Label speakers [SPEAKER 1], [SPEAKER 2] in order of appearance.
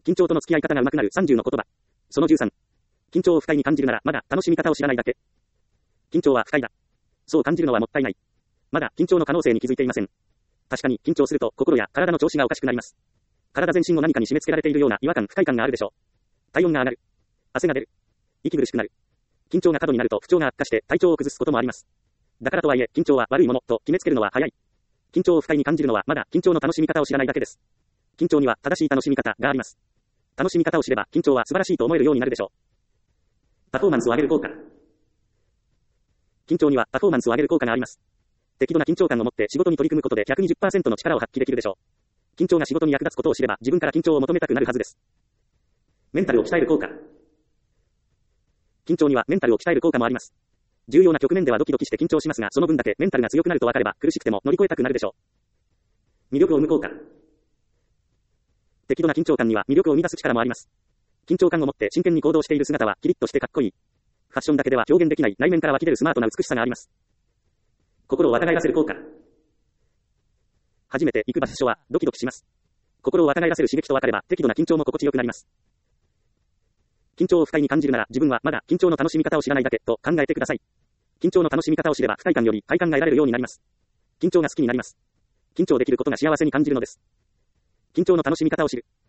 [SPEAKER 1] 緊張との付き合い方が上手くなる30の言葉。その13。緊張を不快に感じるなら、まだ楽しみ方を知らないだけ。緊張は不快だ。そう感じるのはもったいない。まだ緊張の可能性に気づいていません。確かに緊張すると心や体の調子がおかしくなります。体全身を何かに締め付けられているような違和感、不快感があるでしょう。体温が上がる。汗が出る。息苦しくなる。緊張が過度になると不調が悪化して体調を崩すこともあります。だからとはいえ、緊張は悪いものと決めつけるのは早い。緊張を不快に感じるのはまだ緊張の楽しみ方を知らないだけです。緊張には正しい楽しみ方があります。楽しみ方を知れば緊張は素晴らしいと思えるようになるでしょう。パフォーマンスを上げる効果。緊張にはパフォーマンスを上げる効果があります。適度な緊張感を持って仕事に取り組むことで 120% の力を発揮できるでしょう。緊張が仕事に役立つことを知れば自分から緊張を求めたくなるはずです。メンタルを鍛える効果。緊張にはメンタルを鍛える効果もあります。重要な局面ではドキドキして緊張しますが、その分だけメンタルが強くなると分かれば苦しくても乗り越えたくなるでしょう。魅力を生む効果。適度な緊張感には魅力を生み出す力もあります。緊張感を持って真剣に行動している姿はキリッとしてかっこいい。ファッションだけでは表現できない内面から湧き出るスマートな美しさがあります。心を若返らせる効果。初めて行く場所はドキドキします。心を若返らせる刺激と分かれば適度な緊張も心地よくなります。緊張を不快に感じるなら自分はまだ緊張の楽しみ方を知らないだけと考えてください。緊張の楽しみ方を知れば不快感より快感が得られるようになります。緊張が好きになります。緊張できることが幸せに感じるのです。緊張の楽しみ方を知る。